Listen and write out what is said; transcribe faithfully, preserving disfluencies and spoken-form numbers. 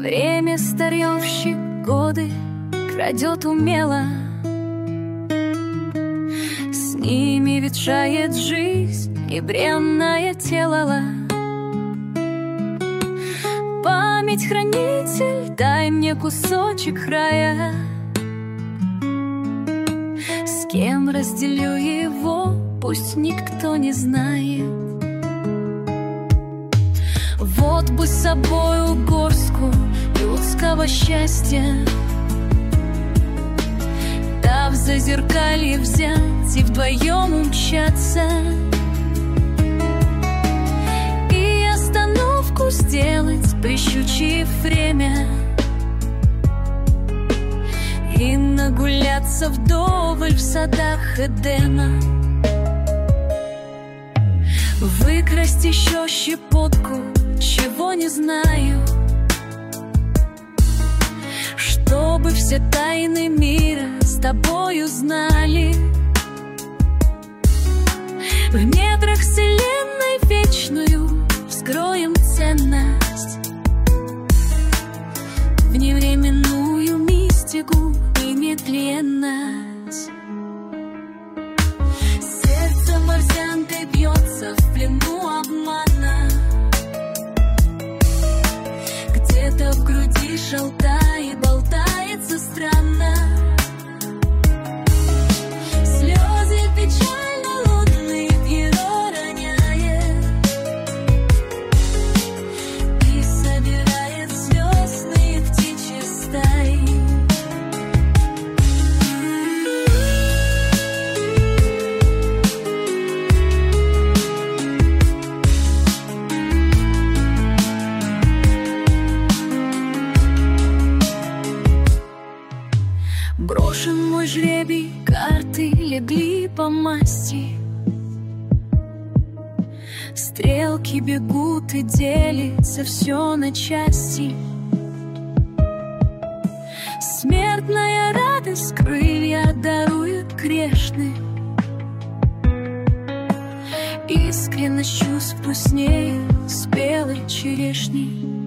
Время старьевщик годы крадет умело, с ними ветшает жизнь и бренное тело. Память хранитель, дай мне кусочек края, с кем разделю его, пусть никто не знает. Вот бы с собою горстку людского счастья, да в зазеркалье взять и вдвоем умчаться, и остановку сделать, прищучив время, и нагуляться вдоволь в садах Эдема. Выкрасть еще щепотку, чего не знаю, чтобы все тайны мира с тобою знали. В недрах вселенной вечную вскроем ценность, в невременную мистику и нетленность. Сердце марсианкой бьется в плену обмана, где-то в груди шалтает, болтается странно. Слезы печально лунные в его роняет и собирает звездные птичьи стаи. Брошен мой жребий, карты легли по масти, стрелки бегут и делится все на части. Смертная радость крылья дарует грешным, искренность чувств вкуснее спелой черешни.